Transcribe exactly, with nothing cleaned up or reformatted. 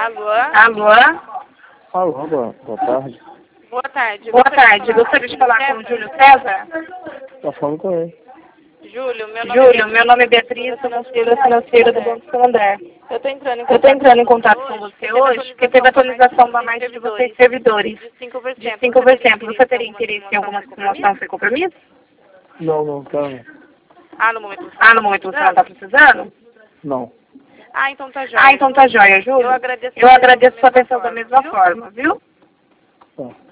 Alô? Alô? Alô, boa, boa tarde. Boa tarde. Boa tarde. Gostaria de falar com o Júlio César? Tá falando com ele. Júlio, meu nome Júlio, é meu nome é Beatriz, sou conselheira financeira do Banco Santander. Eu estou entrando em Eu estou entrando em contato com você hoje porque teve atualização da mais de vocês servidores. de cinco por De cento. cinco por cento. Você teria interesse em alguma simulação sem compromisso? Não, não, tá. Ah, no momento você Ah, no momento você não está precisando? Não. Ah, então tá jóia. Ah, então tá jóia, Júlio. Eu agradeço Eu agradeço sua atenção da mesma forma, viu? Tá.